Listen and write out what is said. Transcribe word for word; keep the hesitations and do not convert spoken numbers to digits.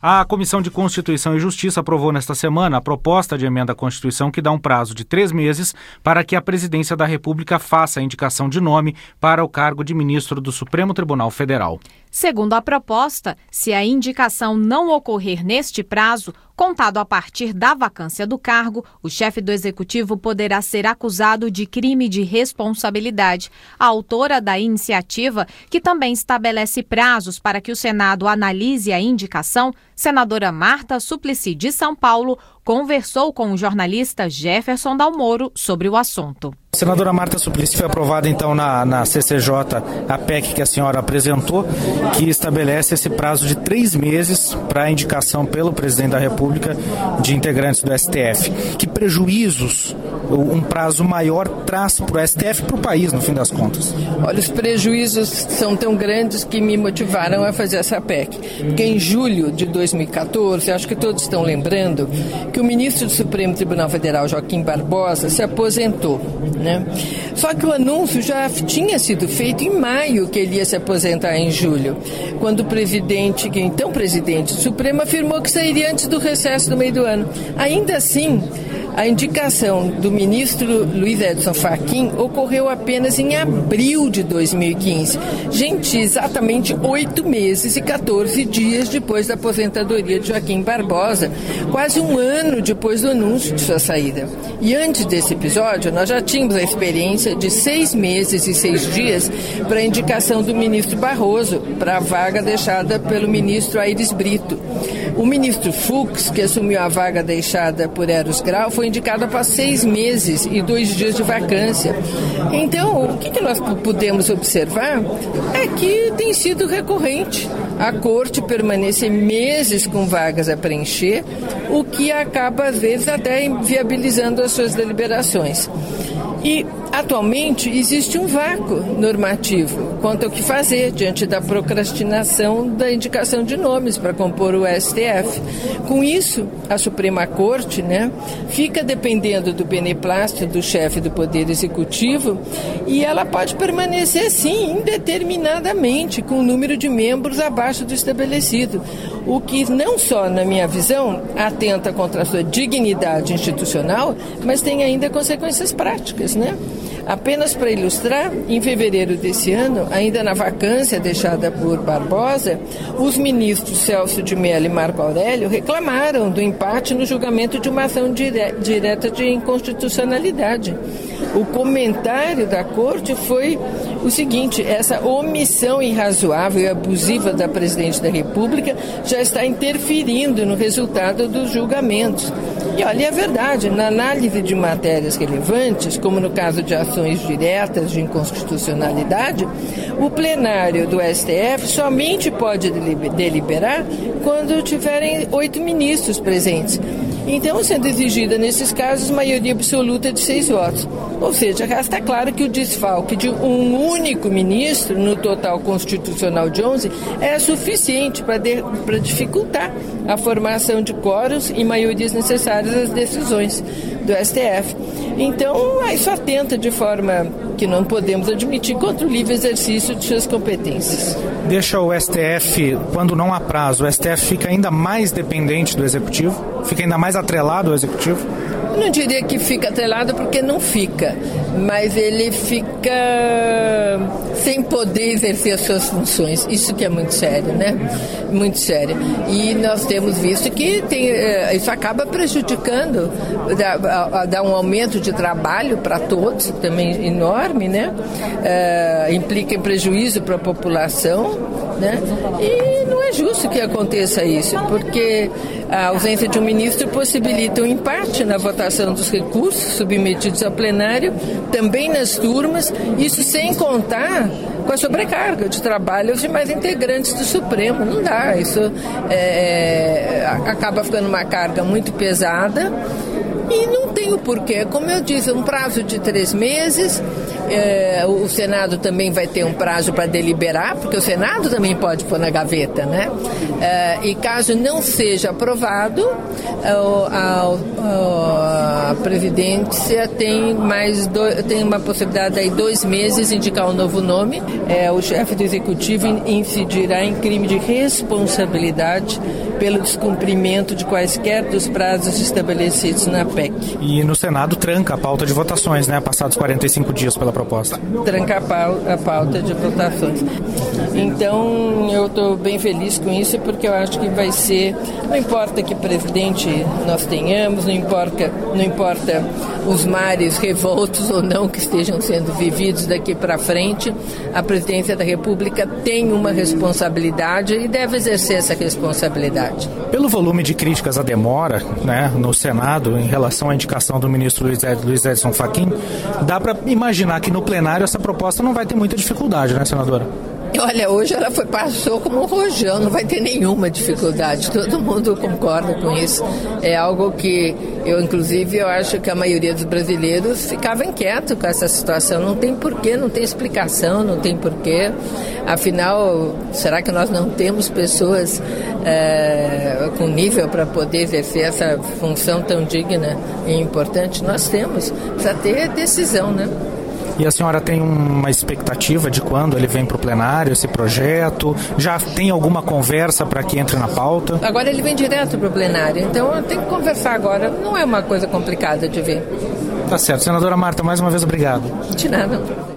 A Comissão de Constituição e Justiça aprovou nesta semana a proposta de emenda à Constituição que dá um prazo de três meses para que a Presidência da República faça a indicação de nome para o cargo de ministro do Supremo Tribunal Federal. Segundo a proposta, se a indicação não ocorrer neste prazo, contado a partir da vacância do cargo, o chefe do Executivo poderá ser acusado de crime de responsabilidade. A autora da iniciativa, que também estabelece prazos para que o Senado analise a indicação, senadora Marta Suplicy de São Paulo, conversou com o jornalista Jefferson Dalmoro sobre o assunto. Senadora Marta Suplicy, foi aprovada então na, na C C J a P E C que a senhora apresentou, que estabelece esse prazo de três meses para a indicação pelo presidente da República de integrantes do S T F. Que prejuízos um prazo maior traz para o S T F e para o país, no fim das contas? Olha, os prejuízos são tão grandes que me motivaram a fazer essa P E C. Porque em julho de dois mil e catorze, acho que todos estão lembrando, que o ministro do Supremo Tribunal Federal, Joaquim Barbosa, se aposentou, né? Só que o anúncio já tinha sido feito em maio que ele ia se aposentar em julho, quando o presidente, que então presidente do Supremo, afirmou que sairia antes do recesso do meio do ano. Ainda assim, a indicação do ministro Luiz Edson Fachin ocorreu apenas em abril de dois mil e quinze. Gente, exatamente oito meses e quatorze dias depois da aposentadoria de Joaquim Barbosa, quase um ano depois do anúncio de sua saída. E antes desse episódio, nós já tínhamos a experiência de seis meses e seis dias para a indicação do ministro Barroso para a vaga deixada pelo ministro Aires Brito. O ministro Fux, que assumiu a vaga deixada por Eros Grau, foi indicado após seis meses e dois dias de vacância. Então, o que, que nós podemos observar é que tem sido recorrente a corte permanecer meses com vagas a preencher, o que acaba, às vezes, até inviabilizando as suas deliberações. E, atualmente, existe um vácuo normativo quanto ao que fazer diante da procrastinação da indicação de nomes para compor o S T F. Com isso, a Suprema Corte, né, fica dependendo do beneplácito do chefe do Poder Executivo e ela pode permanecer, sim, indeterminadamente, com o número de membros abaixo do estabelecido, o que não só, na minha visão, atenta contra a sua dignidade institucional, mas tem ainda consequências práticas, né? Apenas para ilustrar, em fevereiro desse ano, ainda na vacância deixada por Barbosa, os ministros Celso de Mello e Marco Aurélio reclamaram do empate no julgamento de uma ação dire- direta de inconstitucionalidade. O comentário da Corte foi o seguinte: essa omissão irrazoável e abusiva da Presidente da República já está interferindo no resultado dos julgamentos. E olha, é verdade, na análise de matérias relevantes, como no caso de ações diretas de inconstitucionalidade, o plenário do S T F somente pode deliberar quando tiverem oito ministros presentes. Então, sendo exigida nesses casos maioria absoluta de seis votos. Ou seja, está claro que o desfalque de um único ministro no total constitucional de onze é suficiente para de, para dificultar a formação de quóruns e maiorias necessárias às decisões do S T F. Então, isso atenta de forma que não podemos admitir contra o livre exercício de suas competências. Deixa o S T F, quando não há prazo, o S T F fica ainda mais dependente do Executivo? Fica ainda mais atrelado ao Executivo? Eu não diria que fica atrelado, porque não fica, mas ele fica sem poder exercer as suas funções. Isso que é muito sério, né? Muito sério. E nós temos visto que tem, isso acaba prejudicando, dá, dá um aumento de trabalho para todos, também enorme, né? É, implica em prejuízo para a população, né? E não é justo que aconteça isso, porque a ausência de um ministro possibilita um empate na votação dos recursos submetidos ao plenário, também nas turmas, isso sem contar com a sobrecarga de trabalho aos demais integrantes do Supremo. Não dá, isso é, acaba ficando uma carga muito pesada e não tem o porquê. Como eu disse, um prazo de três meses, é, o Senado também vai ter um prazo para deliberar, porque o Senado também pode pôr na gaveta, né? É, e caso não seja aprovado, a, a, a presidência tem mais do, tem uma possibilidade aí dois meses de indicar um novo nome. É, o chefe do executivo incidirá em crime de responsabilidade pelo descumprimento de quaisquer dos prazos estabelecidos na P E C. E no Senado tranca a pauta de votações, né? Passados quarenta e cinco dias pela proposta. Tranca a pauta de votações. Então, eu estou bem feliz com isso, porque eu acho que vai ser, não importa que presidente nós tenhamos, não importa, não importa os mares revoltos ou não que estejam sendo vividos daqui para frente, a presidência da República tem uma responsabilidade e deve exercer essa responsabilidade. Pelo volume de críticas à demora, né, no Senado em relação à indicação do ministro Luiz, Ed, Luiz Edson Fachin, dá para imaginar que no plenário essa proposta não vai ter muita dificuldade, né, senadora? Olha, hoje ela foi, passou como um rojão, não vai ter nenhuma dificuldade, todo mundo concorda com isso. É algo que eu, inclusive, eu acho que a maioria dos brasileiros ficava inquieto com essa situação. Não tem porquê, não tem explicação, não tem porquê. Afinal, será que nós não temos pessoas é, com nível para poder exercer essa função tão digna e importante? Nós temos, precisa ter decisão, né? E a senhora tem uma expectativa de quando ele vem para o plenário, esse projeto? Já tem alguma conversa para que entre na pauta? Agora ele vem direto para o plenário, então eu tenho que conversar agora. Não é uma coisa complicada de ver. Tá certo. Senadora Marta, mais uma vez obrigado. De nada.